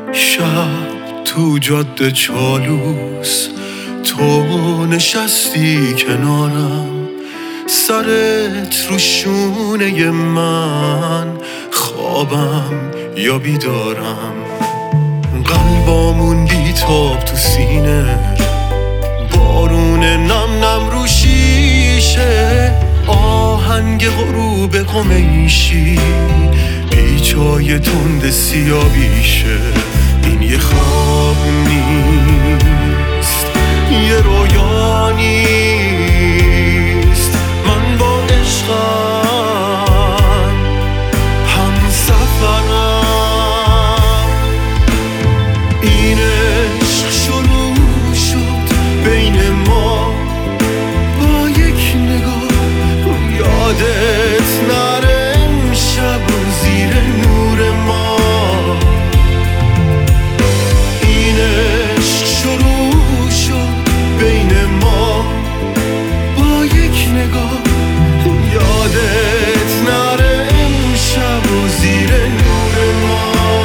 شب تو جاده چالوس تو نشستی کنارم، سرت رو شونه من، خوابم یا بیدارم. قلبامون بیتاب تو سینه، بارون نم نم رو شیشه، آهنگ غروب قمیشی پیچای تند سیابیشه. این یه خواب نیست، یه رویا نیست، من با عشقم هم سفرم. این عشق شروع شد بین ما با یک نگاه، یادت نره امشب زیر نور ما. این عشق شروع شد بین ما با یک نگاه، یادت نره امشب زیر نور ما.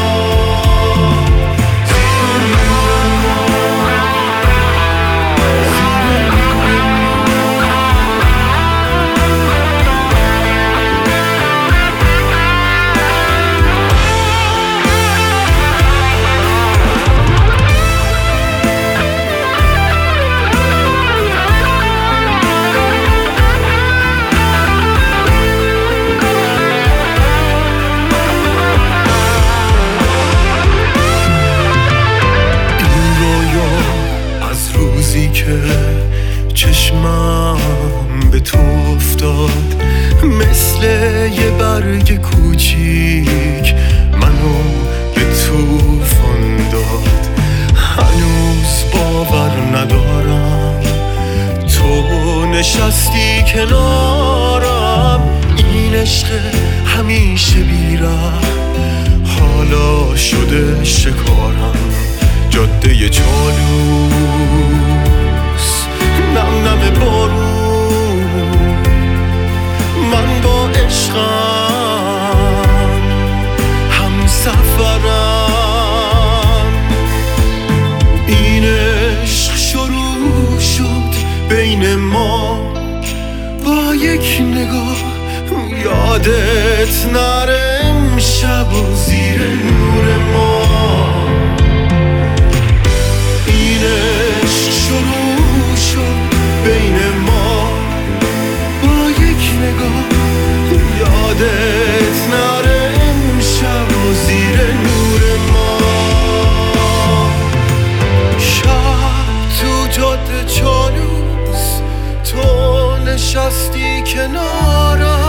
که چشمم به تو افتاد، مثل یه برگ کوچیک منو به طوفان داد. هنوز باور ندارم تو نشستی کنارم. این عشق همیشه بی‌رحم حالا شده شکارم. جاده چالوس، نم نم بارون، من با عشقم هم سفرم. این عشق شروع شد بین ما با یک نگاه، یادت نره امشب زیر نور ما. این عشق شروع شد بین ما با یک نگاه، یادت نره امشب زیر نور ما. شب تو جاده چالوس تو نشستی کنارم،